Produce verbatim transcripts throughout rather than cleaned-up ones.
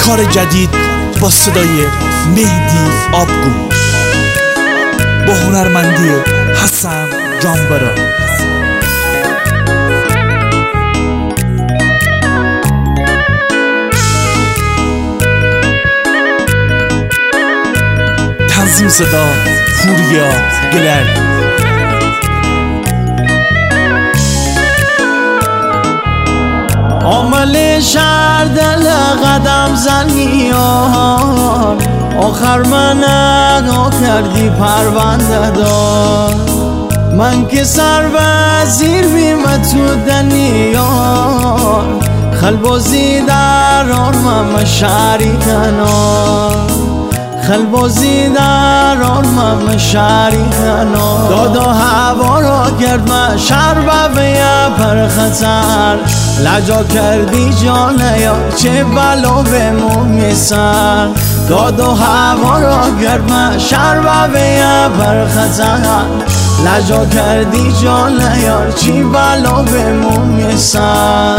کار جدید با صدای مهدی آبگو با هنرمندی حسن جانبرا. تنظیم صدا پوریا گلر. عامل شهر دل قدم زنیان، آخر من نگاه کردی پرونده دار. من که سر وزیر بیمه تو دنیان، خلبازی در آرمم شهری کنار، خلبازی در آرمم شهری کنار. داد و هوا را کرد من شهر بویه پر خطر، لجا کردی جان یا چه بلا به مو میسر. داد و هوا را کرد من شهر بویه پر خطر، لجا کردی جان یا چه بلا به مو میسر.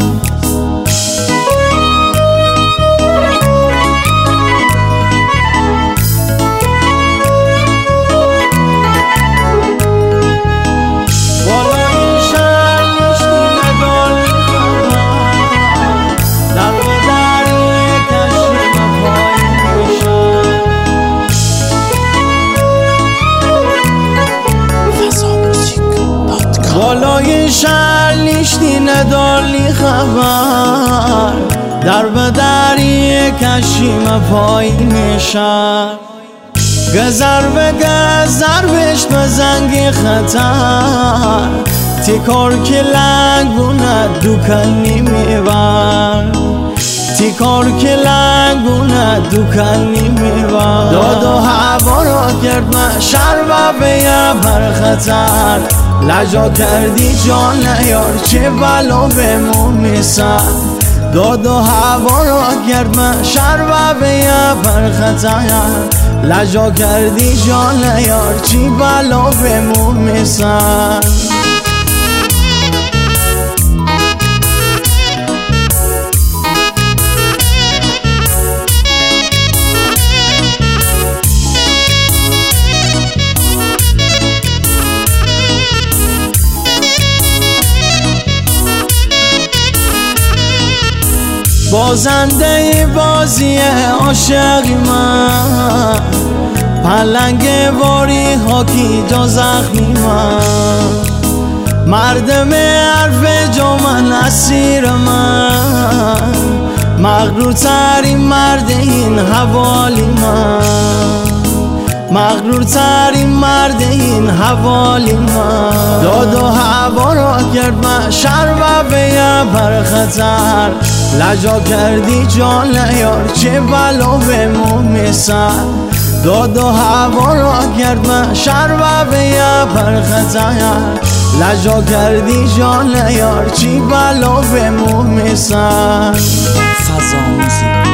بالای شهر لیشتی نداری خبر، در به دری کشیم پایین شهر. گذر به گذر بشت به زنگ خطر، تیکار که لنگونه دوکنی میبر، تیکار که لنگونه دوکنی میبر. داد و هوا را کرد من شهر و بیه پر خطر، لجا کردی جان یار چه بلا به مو میسر. داد و هوا را کرد من شهر و بیه پر خطر، لجا کردی جان یار چه بلا به مو میسر. بازنده بازی عاشقی من، پلنگ واری هاکی جا زخمی من. مردم حرف جا من اسیر من، مغرور ترین مرد این حوالی من، مغرور ترین مرد این حوالی من. داد و هوا را کرد من شهر و بیه پر خطر، لجا کردی جان یار چه بلا به مو میسر. داد و هوا را کرد من شهر و بیه پر خطر، لجا کردی جان یار چه بلا به مو میسر. فضا موزیک.